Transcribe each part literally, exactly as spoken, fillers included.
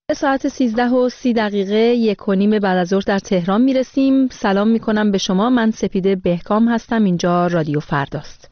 ساعت سیزده و سی دقیقه یک و نیم بعد از ظهر در تهران میرسیم. سلام میکنم به شما. من سپیده بهکام هستم. اینجا رادیو فرداست.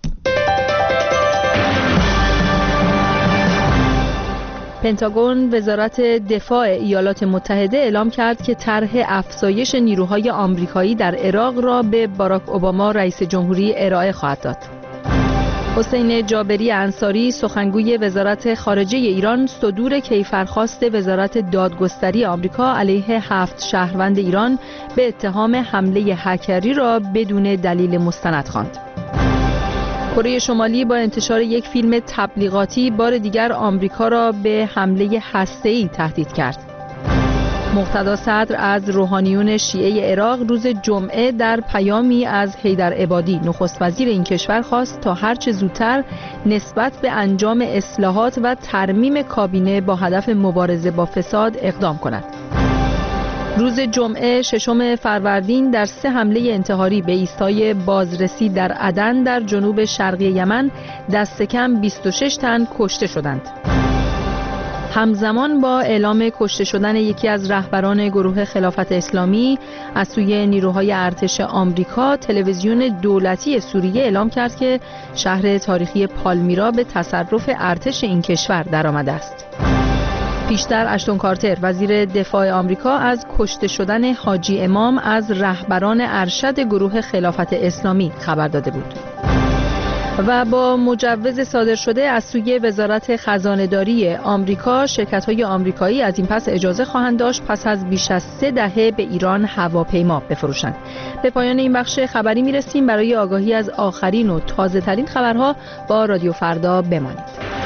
پنتاگون وزارت دفاع ایالات متحده اعلام کرد که طرح افزایش نیروهای آمریکایی در عراق را به باراک اوباما رئیس جمهوری ارائه خواهد داد. حسین جابری انصاری سخنگوی وزارت خارجه ایران صدور کیفرخواست وزارت دادگستری آمریکا علیه هفت شهروند ایران به اتهام حمله هکری را بدون دلیل مستند خواند. کره شمالی با انتشار یک فیلم تبلیغاتی بار دیگر آمریکا را به حمله هسته‌ای تهدید کرد. مقتدا صدر از روحانیون شیعه عراق روز جمعه در پیامی از حیدر عبادی نخست وزیر این کشور خواست تا هرچه زودتر نسبت به انجام اصلاحات و ترمیم کابینه با هدف مبارزه با فساد اقدام کند. روز جمعه ششم فروردین در سه حمله انتحاری به ایستگاه بازرسی در عدن در جنوب شرقی یمن دست کم بیست و شش تن کشته شدند. همزمان با اعلام کشته شدن یکی از رهبران گروه خلافت اسلامی از سوی نیروهای ارتش آمریکا، تلویزیون دولتی سوریه اعلام کرد که شهر تاریخی پالمیرا به تصرف ارتش این کشور درآمده است. پیشتر اشتون کارتر وزیر دفاع آمریکا از کشته شدن حاجی امام از رهبران ارشد گروه خلافت اسلامی خبر داده بود. و با مجوز صادر شده از سوی وزارت خزانه‌داری آمریکا، شرکت‌های آمریکایی از این پس اجازه خواهند داشت پس از بیش از سه دهه به ایران هواپیما بفروشند. به پایان این بخش خبری میرسیم. برای آگاهی از آخرین و تازه‌ترین خبرها با رادیو فردا بمانید.